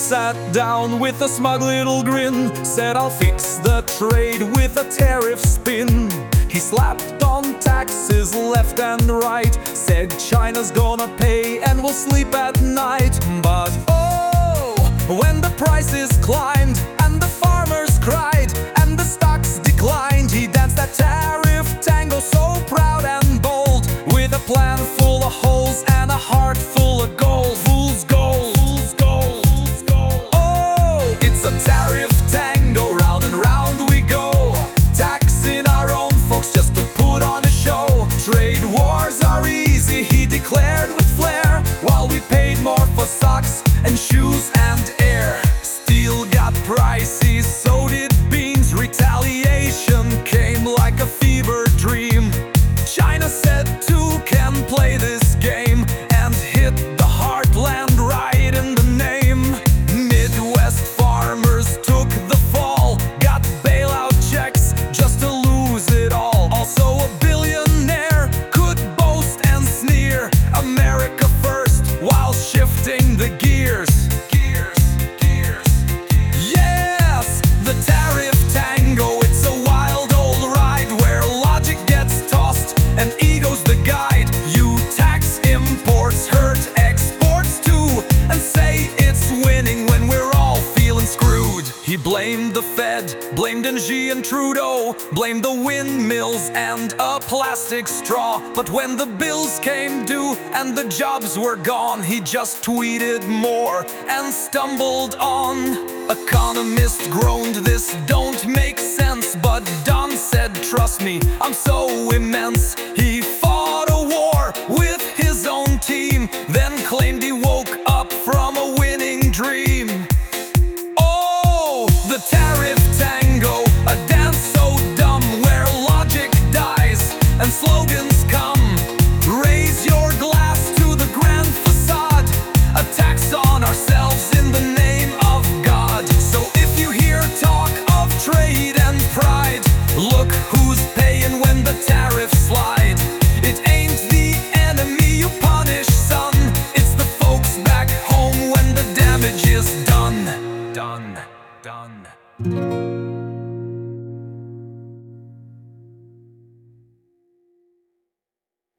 sat down with a smug little grin, said I'll fix the trade with a tariff spin. He slapped on taxes left and right, said China's gonna pay and we'll sleep at night. But oh, when the prices climbed and the farmers cried and the stocks declined, he danced that tariff tango so proud and bold, with a plan full of holes and a heart full of gold. Fool's gold, fool's gold, fool's gold. Oh, it's a tariff tango, round and round we go, taxing our own folks just to put on a show. Trade wars are easy, he declared with flair, while we paid more for socks and shoes and air. Steel got pricey, so did beans. Retaliation came like a fever dream. China said two can play this game, and hit the heartland right in the name. Midwest farmers took the fall, got bailout checks just to lose it all. Also a billionaire could boast and sneer, America first, while shifting the gears. Yes, the tariff tango, it's a wild old ride where logic gets tossed and ego's the guide. You tax imports, hurt exports too, and say it's winning when we're all feeling screwed. He blamed the Fed, blamed NG and Trudeau, blamed the windmills and a plastic straw. But when the bills came due and the jobs were gone, he just tweeted more and stumbled on. Economists groaned, this don't make sense, but Don said, trust me, I'm so immense.